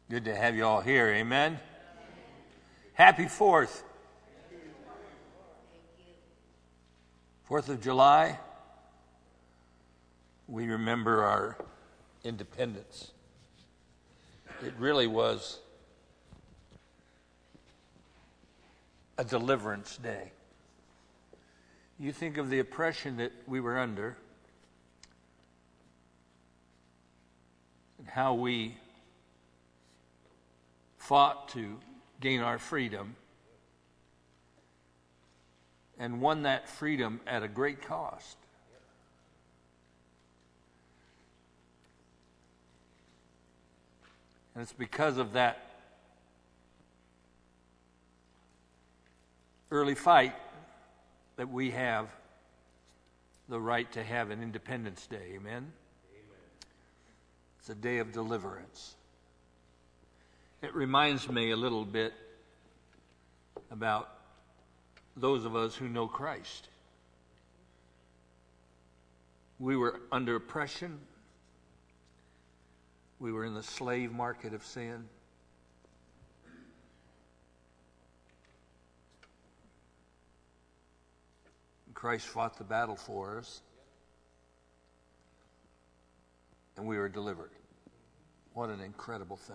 Good to have you all here. Amen. Happy 4th. 4th of July. We remember our independence. It really was a deliverance day. You think of the oppression that we were under and how we fought to gain our freedom and won that freedom at a great cost. And it's because of that early fight that we have the right to have an Independence Day. Amen? It's a day of deliverance. It reminds me a little bit about those of us who know Christ. We were under oppression. We were in the slave market of sin. Christ fought the battle for us, and we were delivered. What an incredible thing.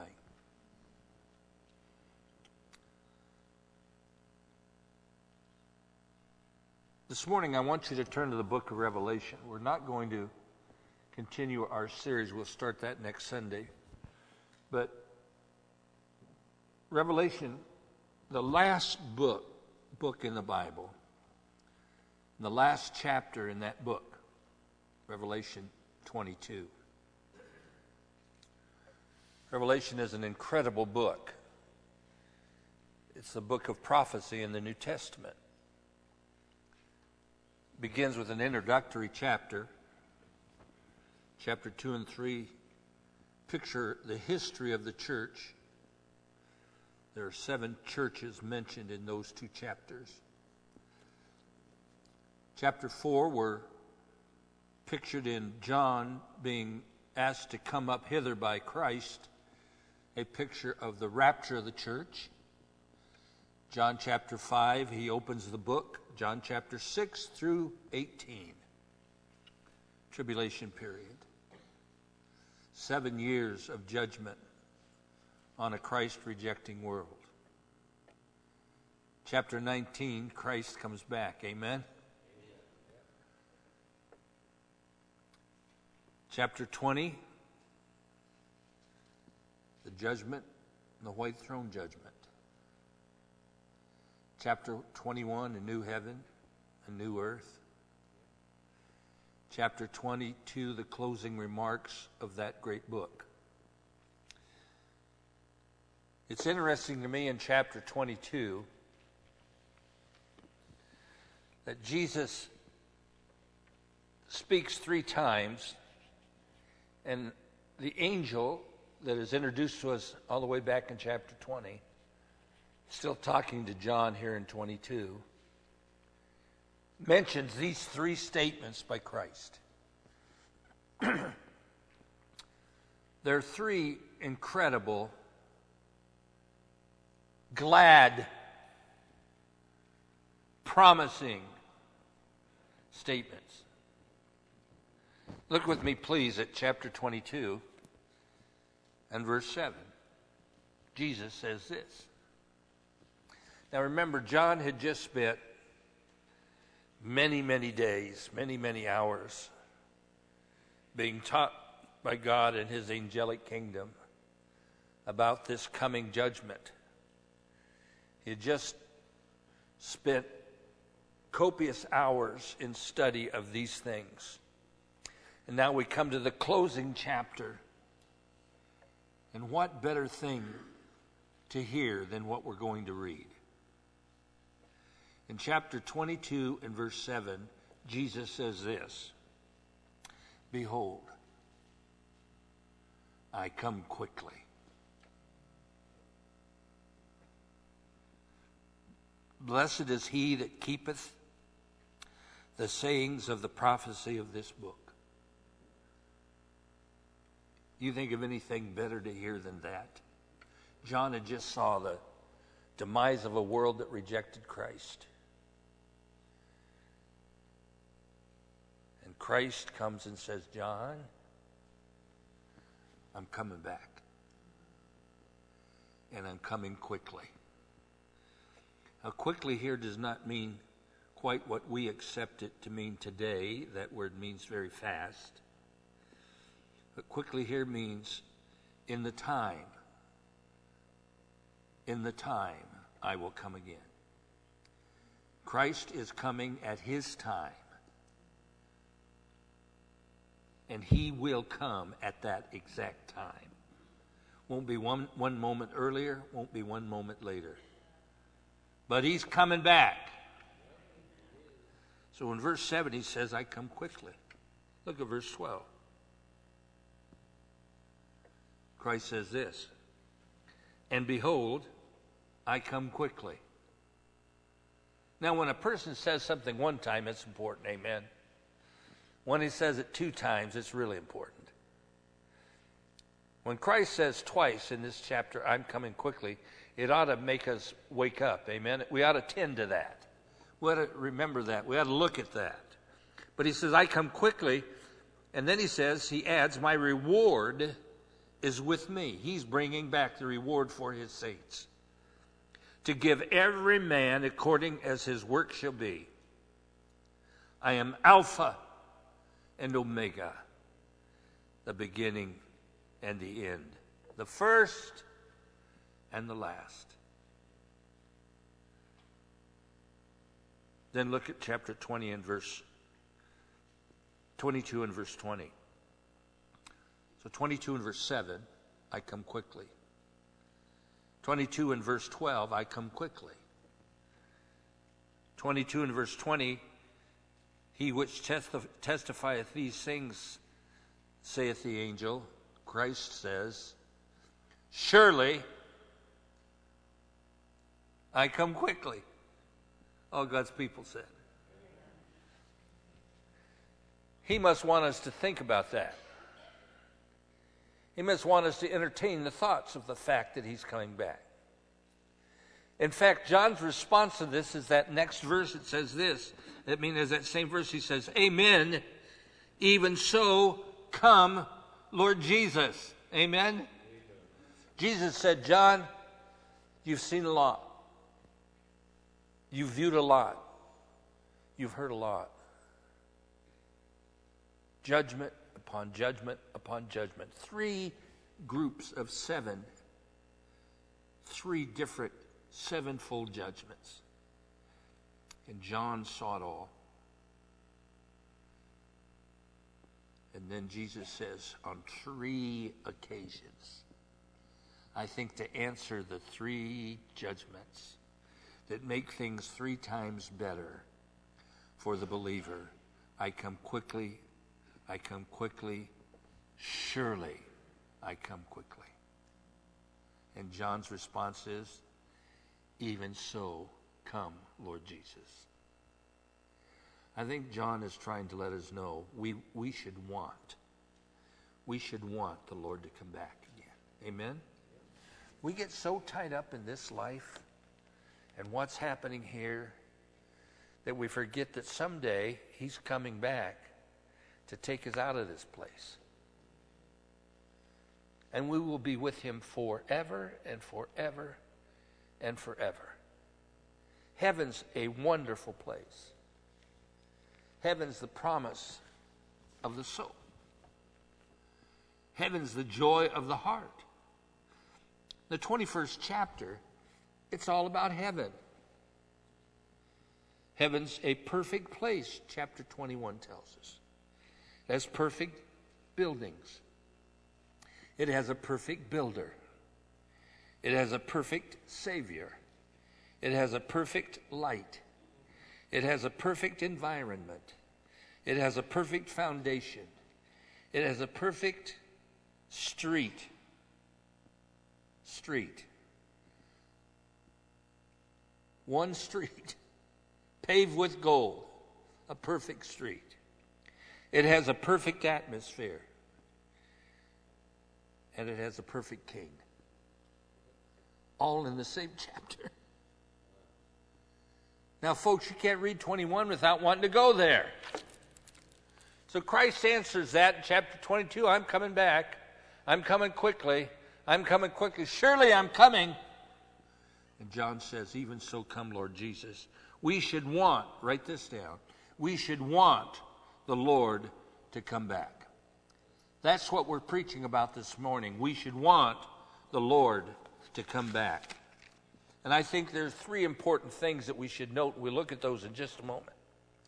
This morning, I want you to turn to the book of Revelation. We're not going to continue our series. We'll start that next Sunday. But Revelation, the last book in the Bible, the last chapter in that book, Revelation 22. Revelation is an incredible book. It's a book of prophecy in the New Testament. Begins with an introductory chapter. Chapter 2 and 3 picture the history of the church. There are 7 churches mentioned in those 2 chapters. Chapter 4 were pictured in John being asked to come up hither by Christ, a picture of the rapture of the church. John chapter 5, he opens the book. John chapter 6 through 18, tribulation period. 7 years of judgment on a Christ-rejecting world. Chapter 19, Christ comes back. Amen? Chapter 20, the judgment, the white throne judgment. Chapter 21, a new heaven, a new earth. Chapter 22, the closing remarks of that great book. It's interesting to me in chapter 22 that Jesus speaks 3 times, and the angel that is introduced to us all the way back in chapter 20, still talking to John here in 22, mentions these 3 statements by Christ. There are 3 incredible, glad, promising statements. Look with me, please, at chapter 22 and verse 7. Jesus says this. Now remember, John had just spent many, many days, many, many hours being taught by God in his angelic kingdom about this coming judgment. He had just spent copious hours in study of these things. And now we come to the closing chapter. And what better thing to hear than what we're going to read? In chapter 22 and verse 7, Jesus says this, "Behold, I come quickly. Blessed is he that keepeth the sayings of the prophecy of this book." You think of anything better to hear than that? John had just saw the demise of a world that rejected Christ. And Christ comes and says, John, I'm coming back. And I'm coming quickly. Now, quickly here does not mean quite what we accept it to mean today. That word means very fast. But quickly here means in the time. In the time I will come again. Christ is coming at his time. And he will come at that exact time. Won't be one moment earlier, won't be one moment later. But he's coming back. So in verse 7 he says, I come quickly. Look at verse 12. Christ says this, and behold, I come quickly. Now when a person says something one time, it's important, amen. When he says it 2 times, it's really important. When Christ says twice in this chapter, I'm coming quickly, it ought to make us wake up, amen? We ought to tend to that. We ought to remember that. We ought to look at that. But he says, I come quickly, and then he adds, my reward is with me. He's bringing back the reward for his saints. To give every man according as his work shall be. I am Alpha and Omega, the beginning and the end, the first and the last. Then look at chapter 20 and verse 22 and verse 20. So 22 and verse 7, I come quickly. 22 and verse 12, I come quickly. 22 and verse 20, he which testifieth these things, saith the angel, Christ says, surely I come quickly. All God's people said. He must want us to think about that. He must want us to entertain the thoughts of the fact that he's coming back. In fact, John's response to this is that next verse. It says this. I mean, as that same verse, he says, Amen. Even so, come, Lord Jesus. Amen? Amen. Jesus said, John, you've seen a lot. You've viewed a lot. You've heard a lot. Judgment upon judgment upon judgment. 3 groups of 7. 3 different 7-fold judgments. And John saw it all. And then Jesus says, on 3 occasions, I think to answer the 3 judgments that make things 3 times better for the believer, I come quickly, I come quickly, surely I come quickly. And John's response is, even so, come, Lord Jesus. I think John is trying to let us know we should want the Lord to come back again. Amen? We get so tied up in this life and what's happening here that we forget that someday he's coming back to take us out of this place. And we will be with him forever and forever and forever. Heaven's a wonderful place. Heaven's the promise of the soul. Heaven's the joy of the heart. The 21st chapter, it's all about heaven. Heaven's a perfect place, chapter 21 tells us. It has perfect buildings. It has a perfect builder. It has a perfect Savior. It has a perfect light. It has a perfect environment. It has a perfect foundation. It has a perfect street. One street, paved with gold, a perfect street. It has a perfect atmosphere. And it has a perfect king. all in the same chapter. Now, folks, you can't read 21 without wanting to go there. So Christ answers that in chapter 22, I'm coming back. I'm coming quickly. I'm coming quickly. Surely I'm coming. And John says, even so come, Lord Jesus. We should want, write this down, we should want the Lord to come back. That's what we're preaching about this morning. We should want the Lord to come back. And I think there's three important things that we should note. We'll look at those in just a moment.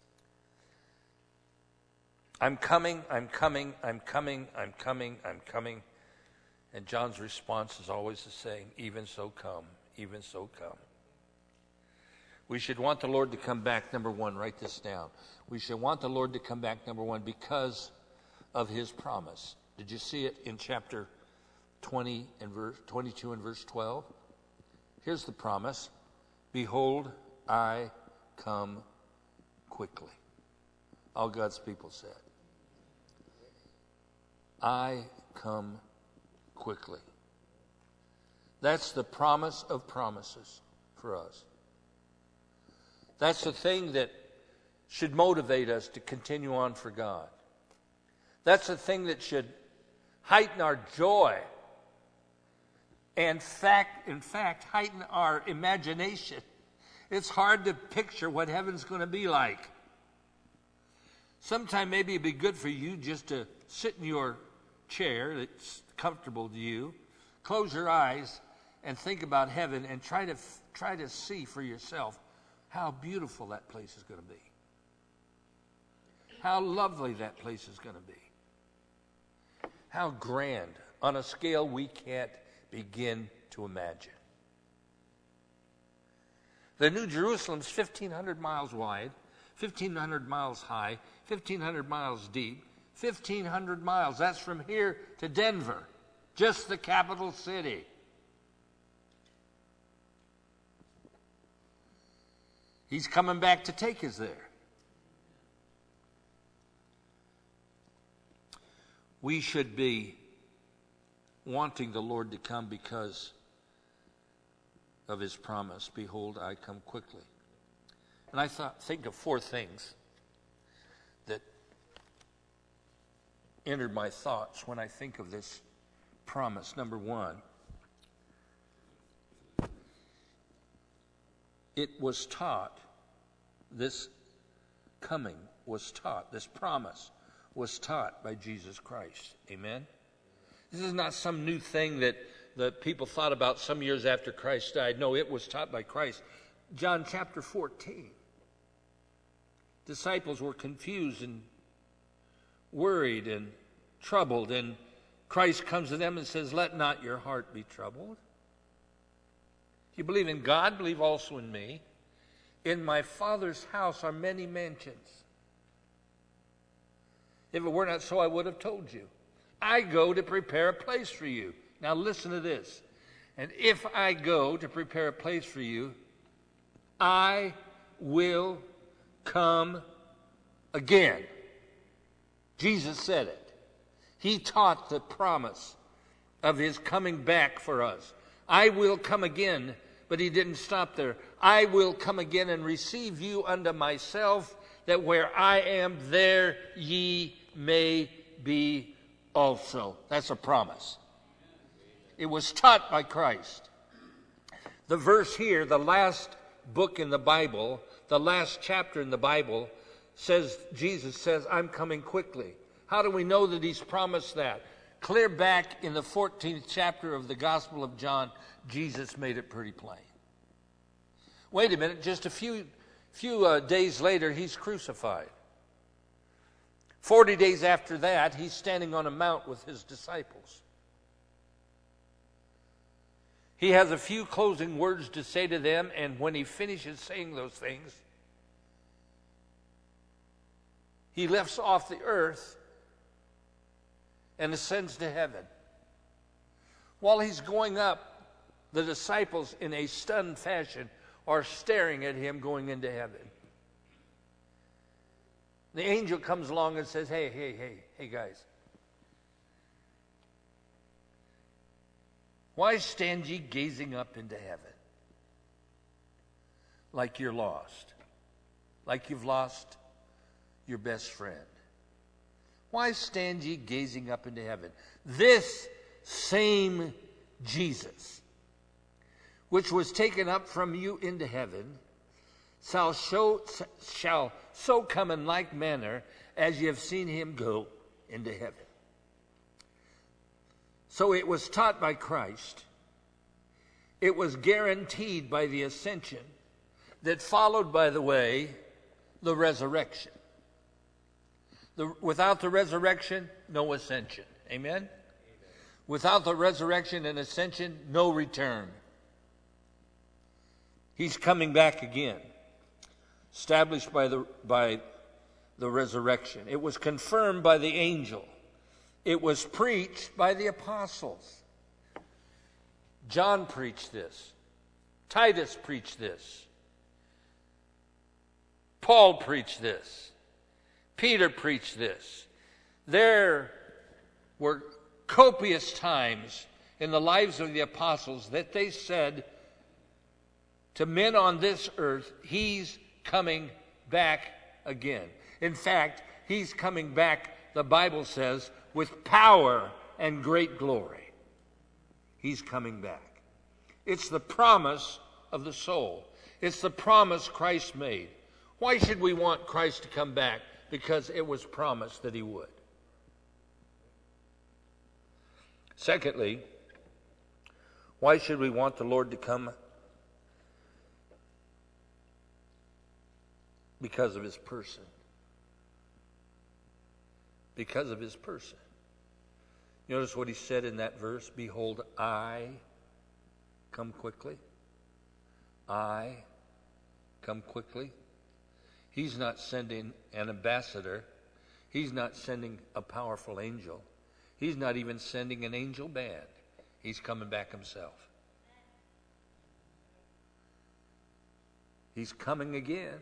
I'm coming, I'm coming, I'm coming, I'm coming, I'm coming. And John's response is always the same, even so come, even so come. We should want the Lord to come back, number one, write this down. We should want the Lord to come back, number one, because of his promise. Did you see it in chapter 20 and verse 22 and verse 12? Here's the promise. Behold, I come quickly. All God's people said. I come quickly. That's the promise of promises for us. That's the thing that should motivate us to continue on for God. That's the thing that should heighten our joy and in fact, heighten our imagination. It's hard to picture what heaven's going to be like. Sometime maybe it'd be good for you just to sit in your chair that's comfortable to you, close your eyes, and think about heaven and try to see for yourself how beautiful that place is going to be. How lovely that place is going to be. How grand, on a scale we can't begin to imagine. The New Jerusalem's 1,500 miles wide, 1,500 miles high, 1,500 miles deep, 1,500 miles. That's from here to Denver, just the capital city. He's coming back to take us there. We should be wanting the Lord to come because of his promise. Behold, I come quickly. And I think of four things that entered my thoughts when I think of this promise. Number one, it was taught, this coming was taught, this promise was taught by Jesus Christ. Amen? This is not some new thing that the people thought about some years after Christ died. No, it was taught by Christ. John chapter 14. Disciples were confused and worried and troubled, and Christ comes to them and says, let not your heart be troubled. If you believe in God, believe also in me. In my Father's house are many mansions. If it were not so, I would have told you. I go to prepare a place for you. Now listen to this. And if I go to prepare a place for you, I will come again. Jesus said it. He taught the promise of his coming back for us. I will come again, but he didn't stop there. I will come again and receive you unto myself, that where I am, there ye may be also. That's a promise. It was taught by Christ. The verse here, the last book in the Bible, the last chapter in the Bible, says, Jesus says, I'm coming quickly. How do we know that he's promised that? Clear back in the 14th chapter of the Gospel of John, Jesus made it pretty plain. Wait a minute, just a few days later, he's crucified. 40 days after that, he's standing on a mount with his disciples. He has a few closing words to say to them, and when he finishes saying those things, he lifts off the earth and ascends to heaven. While he's going up, the disciples, in a stunned fashion, are staring at him going into heaven. The angel comes along and says, hey, guys. Why stand ye gazing up into heaven? Like you're lost. Like you've lost your best friend. Why stand ye gazing up into heaven? This same Jesus, which was taken up from you into heaven, shall so come in like manner as ye have seen him go into heaven. So it was taught by Christ. It was guaranteed by the ascension that followed, by the way, the resurrection. Without the resurrection, no ascension. Amen? Amen? Without the resurrection and ascension, no return. He's coming back again, established by the resurrection. It was confirmed by the angel. It was preached by the apostles. John preached this. Titus preached this. Paul preached this. Peter preached this. There were copious times in the lives of the apostles that they said to men on this earth, he's coming back again. In fact, he's coming back, the Bible says, with power and great glory. He's coming back. It's the promise of the soul. It's the promise Christ made. Why should we want Christ to come back? Because it was promised that he would. Secondly, why should we want the Lord to come? Because of his person. Because of his person. Notice what he said in that verse. Behold, I come quickly. I come quickly. He's not sending an ambassador. He's not sending a powerful angel. He's not even sending an angel band. He's coming back himself. He's coming again.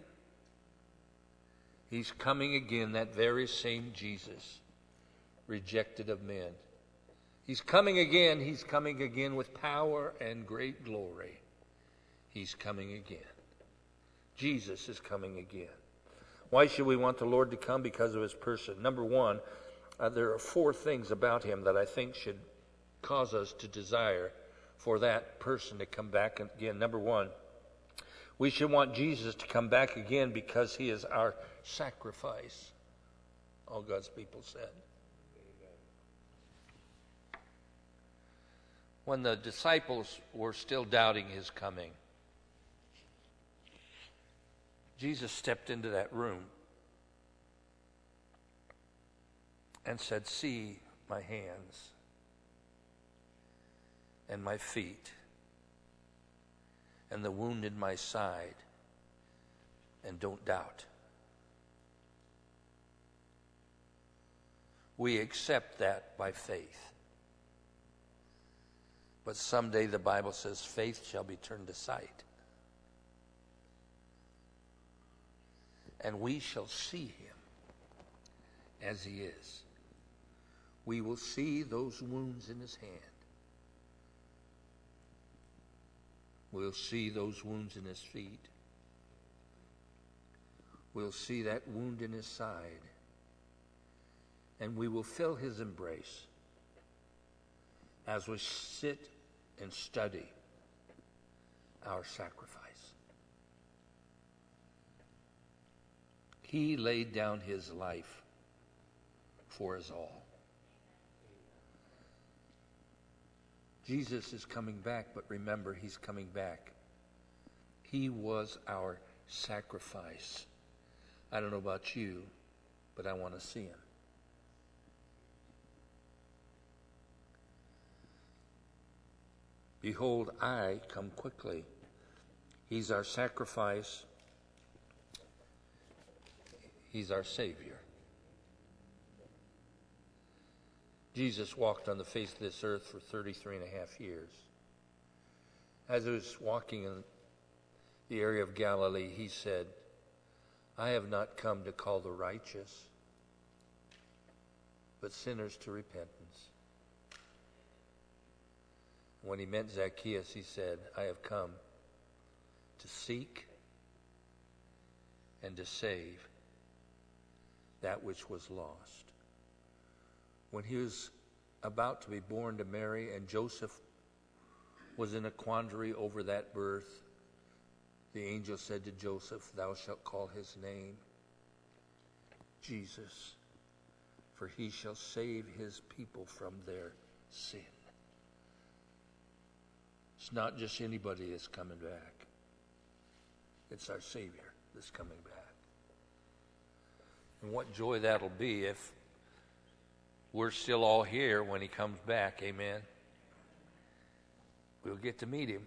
He's coming again, that very same Jesus, rejected of men. He's coming again. He's coming again with power and great glory. He's coming again. Jesus is coming again. Why should we want the Lord to come? Because of his person. Number one, there are four things about him that I think should cause us to desire for that person to come back again. Number one, we should want Jesus to come back again because he is our sacrifice. All God's people said. When the disciples were still doubting his coming, Jesus stepped into that room and said, "See my hands and my feet and the wound in my side, and don't doubt." We accept that by faith. But someday the Bible says faith shall be turned to sight. And we shall see him as he is. We will see those wounds in his hand. We'll see those wounds in his feet. We'll see that wound in his side. And we will feel his embrace as we sit and study our sacrifice. He laid down his life for us all. Jesus is coming back, but remember, he's coming back. He was our sacrifice. I don't know about you, but I want to see him. Behold, I come quickly. He's our sacrifice. He's our Savior. Jesus walked on the face of this earth for 33 and a half years. As he was walking in the area of Galilee, he said, "I have not come to call the righteous, but sinners to repentance." When he met Zacchaeus, he said, I have come to seek and to save that which was lost. When he was about to be born to Mary and Joseph was in a quandary over that birth, the angel said to Joseph, thou shalt call his name Jesus, for he shall save his people from their sin. It's not just anybody that's coming back. It's our Savior that's coming back. And what joy that'll be if we're still all here when he comes back. Amen. We'll get to meet him.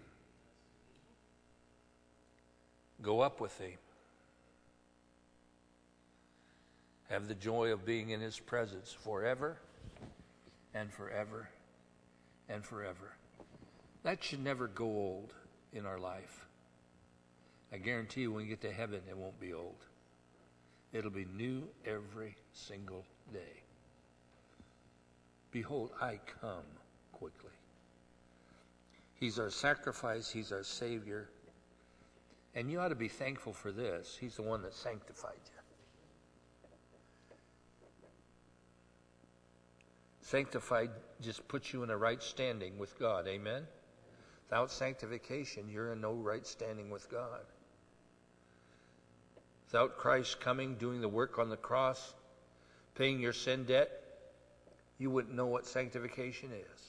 Go up with him. Have the joy of being in his presence forever and forever and forever. That should never go old in our life. I guarantee you when you get to heaven, it won't be old. It'll be new every single day. Behold, I come quickly. He's our sacrifice. He's our Savior. And you ought to be thankful for this. He's the one that sanctified you. Sanctified just puts you in a right standing with God. Amen? Without sanctification, you're in no right standing with God. Without Christ coming, doing the work on the cross, paying your sin debt, you wouldn't know what sanctification is.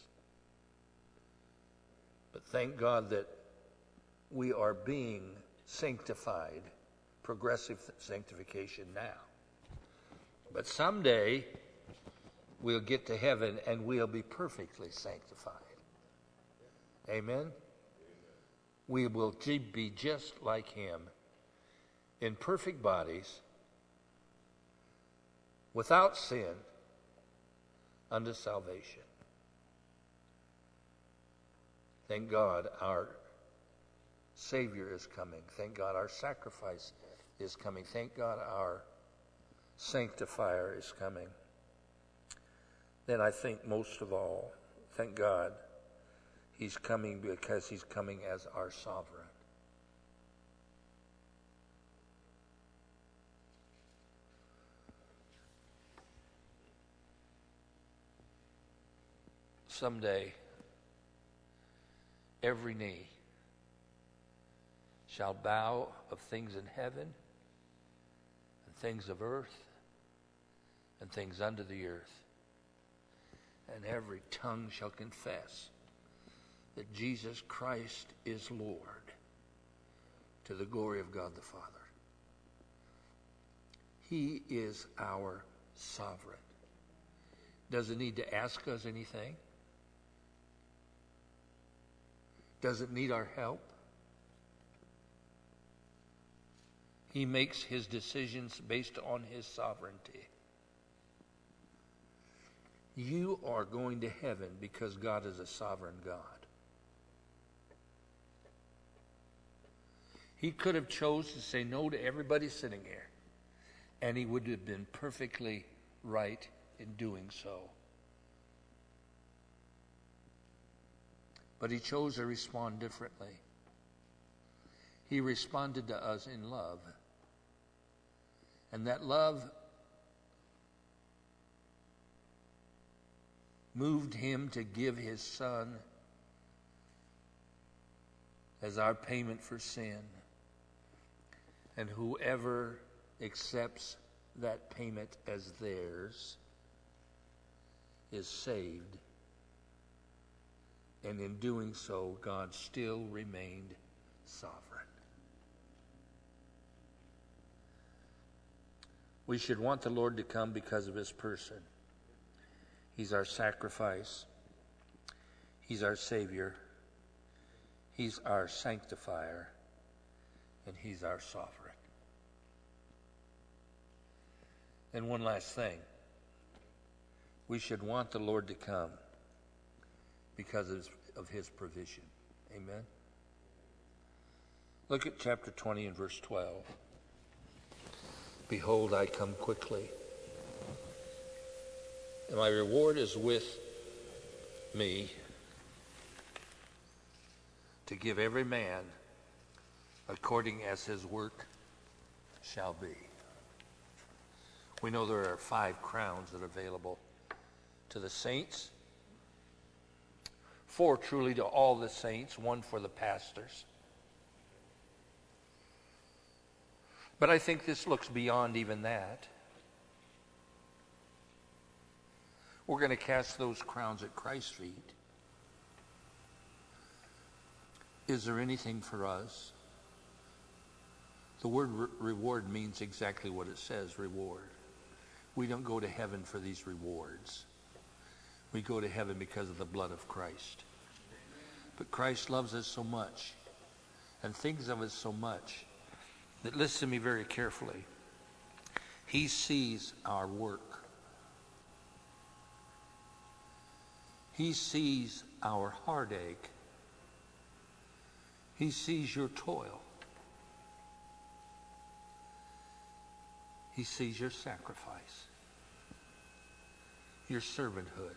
But thank God that we are being sanctified, progressive sanctification now. But someday, we'll get to heaven and we'll be perfectly sanctified. Amen? We will be just like him in perfect bodies, without sin, unto salvation. Thank God our Savior is coming. Thank God our sacrifice is coming. Thank God our sanctifier is coming. Then I think most of all, thank God he's coming because he's coming as our sovereign. Someday, every knee shall bow of things in heaven and things of earth and things under the earth. And every tongue shall confess that Jesus Christ is Lord, to the glory of God the Father. He is our sovereign. Doesn't need to ask us anything. Doesn't need our help. He makes his decisions based on his sovereignty. You are going to heaven because God is a sovereign God. He could have chose to say no to everybody sitting here, and he would have been perfectly right in doing so. But he chose to respond differently. He responded to us in love. And that love moved him to give his Son as our payment for sin. And whoever accepts that payment as theirs is saved. And in doing so, God still remained sovereign. We should want the Lord to come because of his person. He's our sacrifice. He's our Savior. He's our sanctifier. And he's our sovereign. And one last thing. We should want the Lord to come because of his provision. Amen? Look at chapter 20 and verse 12. Behold, I come quickly, and my reward is with me to give every man according as his work shall be. We know there are 5 crowns that are available to the saints. 4 truly to all the saints, 1 for the pastors. But I think this looks beyond even that. We're going to cast those crowns at Christ's feet. Is there anything for us? The word reward means exactly what it says, reward. We don't go to heaven for these rewards. We go to heaven because of the blood of Christ. But Christ loves us so much and thinks of us so much that, listen to me very carefully, he sees our work. He sees our heartache. He sees your toil. He sees your sacrifice, your servanthood.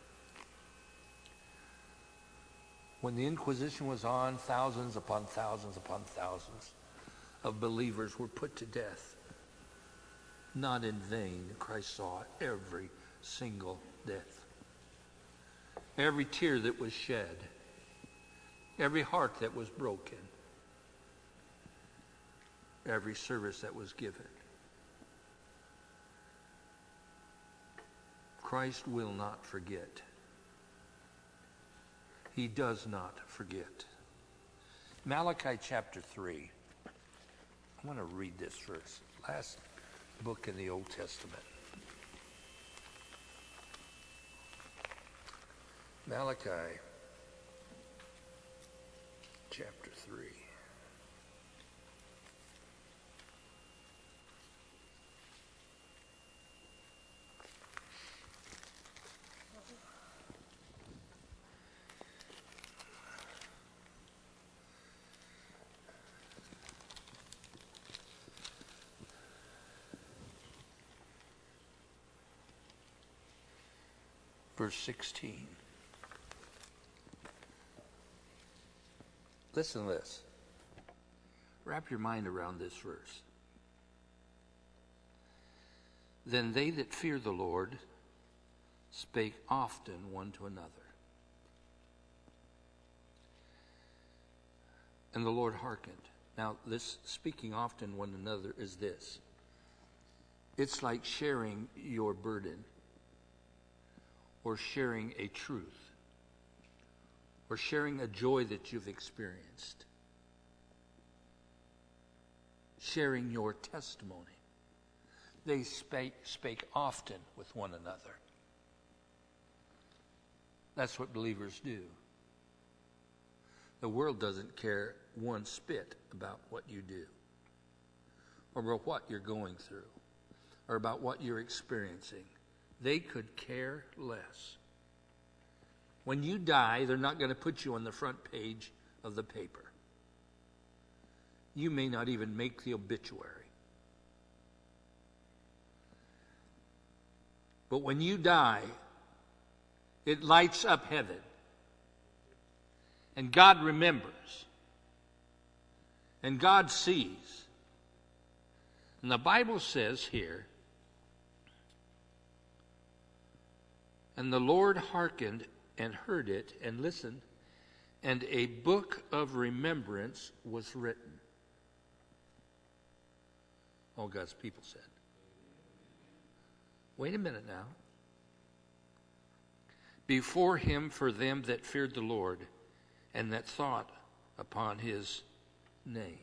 When the Inquisition was on, thousands upon thousands upon thousands of believers were put to death. Not in vain. Christ saw every single death. Every tear that was shed. Every heart that was broken. Every service that was given. Christ will not forget. He does not forget. Malachi chapter 3. I want to read this verse. Last book in the Old Testament. Malachi chapter 3. Verse 16. Listen to this. Wrap your mind around this verse. Then they that fear the Lord spake often one to another. And the Lord hearkened. Now, this speaking often one another is this. It's like sharing your burden, or sharing a truth, or sharing a joy that you've experienced, sharing your testimony. They spake often with one another. That's what believers do. The world doesn't care one spit about what you do, or about what you're going through, or about what you're experiencing. They could care less. When you die, they're not going to put you on the front page of the paper. You may not even make the obituary. But when you die, it lights up heaven. And God remembers. And God sees. And the Bible says here, and the Lord hearkened and heard it and listened, and a book of remembrance was written. All God's people said. Wait a minute now. Before him for them that feared the Lord and that thought upon his name.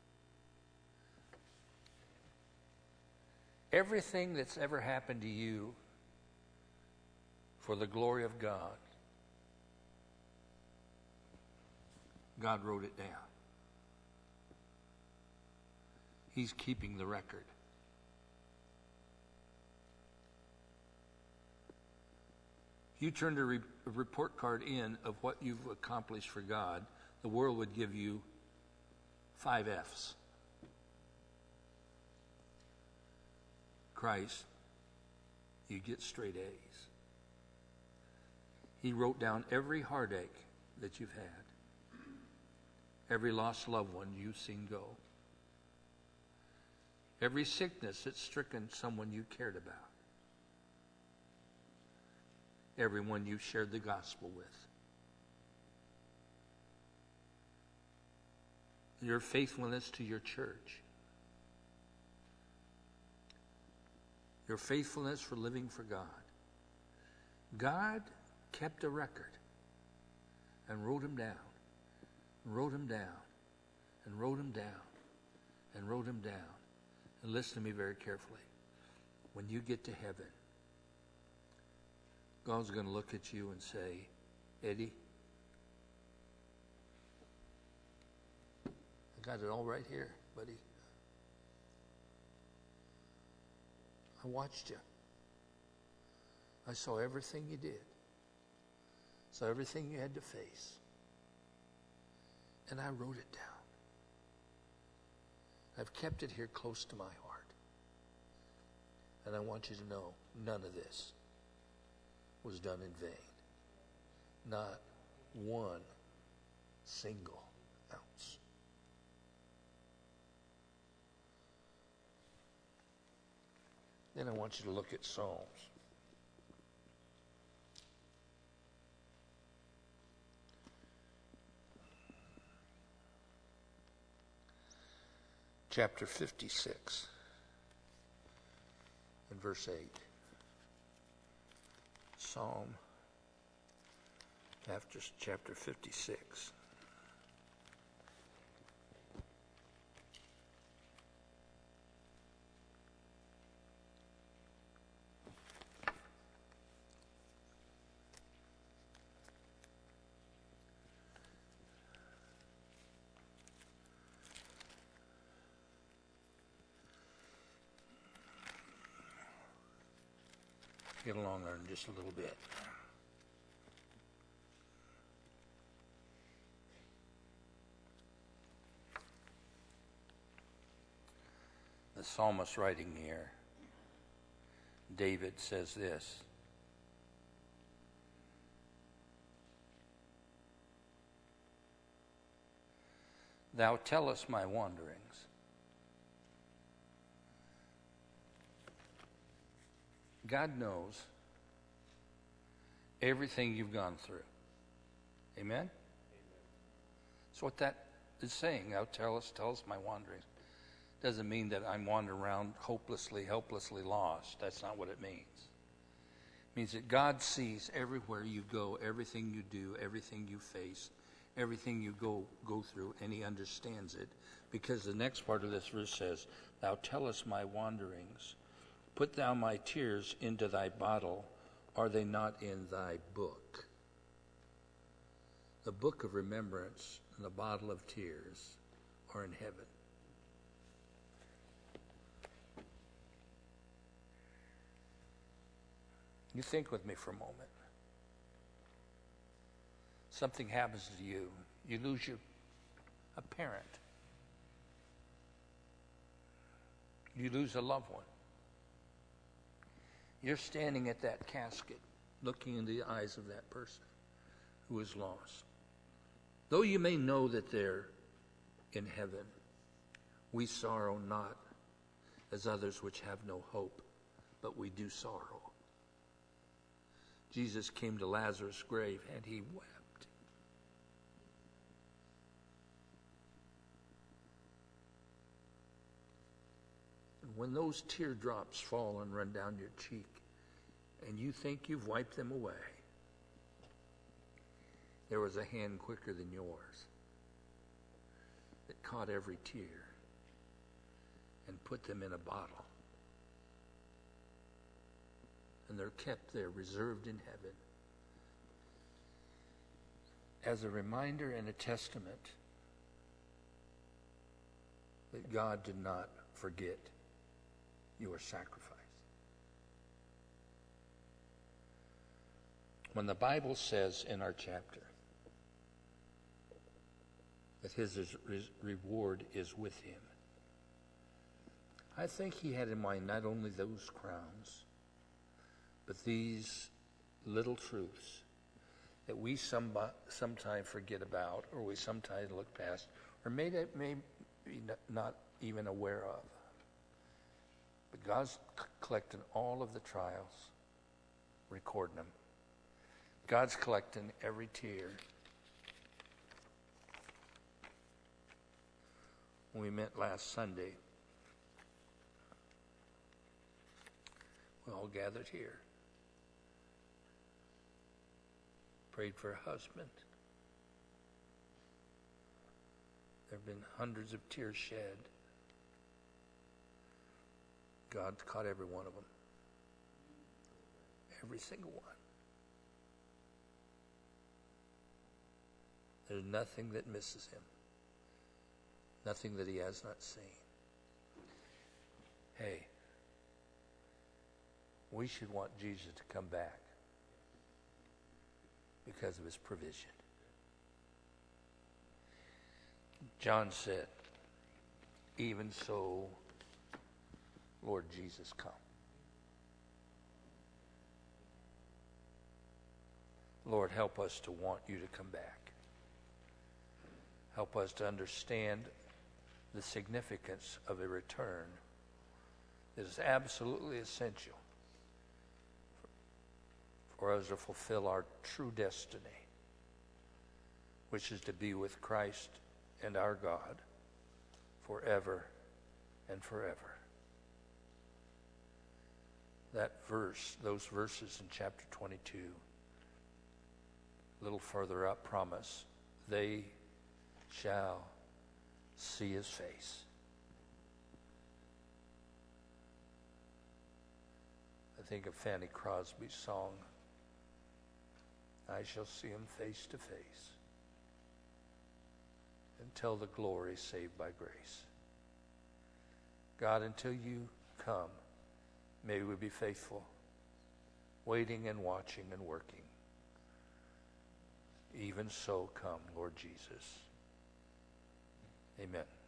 Everything that's ever happened to you for the glory of God, God wrote it down. He's keeping the record. If you turned a report card in of what you've accomplished for God, the world would give you 5 Fs. Christ, you get straight A's. He wrote down every heartache that you've had. every lost loved one you've seen go, every sickness that's stricken someone you cared about, everyone you've shared the gospel with. Your faithfulness to your church, your faithfulness for living for God. God kept a record and wrote them down, and wrote them down, and wrote them down, and wrote them down. And listen to me very carefully. When you get to heaven, God's going to look at you and say, Eddie, I got it all right here, buddy. I watched you. I saw everything you did. Saw everything you had to face. And I wrote it down. I've kept it here close to my heart. And I want you to know, none of this was done in vain. Not one single ounce. Then I want you to look at Psalms. Chapter 56 and verse 8. Psalm after chapter 56. Get along there in just a little bit. The psalmist writing here, David says this. Thou tellest my wanderings. God knows everything you've gone through. Amen? That's what that is saying. Thou tell us my wanderings. Doesn't mean that I'm wandering around hopelessly, helplessly lost. That's not what it means. It means that God sees everywhere you go, everything you do, everything you face, everything you go through, and he understands it. Because the next part of this verse says, Thou tellest my wanderings. Put thou my tears into thy bottle. Are they not in thy book? The book of remembrance and the bottle of tears are in heaven. You think with me for a moment. Something happens to you. You lose a parent. You lose a loved one. You're standing at that casket, looking in the eyes of that person who is lost. Though you may know that they're in heaven, we sorrow not as others which have no hope, but we do sorrow. Jesus came to Lazarus' grave and he wept. And when those teardrops fall and run down your cheek, and you think you've wiped them away, there was a hand quicker than yours that caught every tear and put them in a bottle. And they're kept there, reserved in heaven, as a reminder and a testament that God did not forget your sacrifice. When the Bible says in our chapter that his reward is with him, I think he had in mind not only those crowns, but these little truths that we sometimes forget about, or we sometimes look past, or may be not even aware of. But God's collecting all of the trials, recording them. God's collecting every tear. When we met last Sunday, we all gathered here, prayed for a husband. There have been hundreds of tears shed. God's caught every one of them. Every single one. There's nothing that misses him. Nothing that he has not seen. Hey, we should want Jesus to come back because of his provision. John said, even so, Lord Jesus, come. Lord, help us to want you to come back. Help us to understand the significance of a return that is absolutely essential for us to fulfill our true destiny, which is to be with Christ and our God forever and forever. That verse, those verses in chapter 22, a little further up, promise, they shall see his face. I think of Fanny Crosby's song, I shall see him face to face and tell the glory saved by grace. God, until you come, may we be faithful, waiting and watching and working. Even so, come, Lord Jesus. Amen.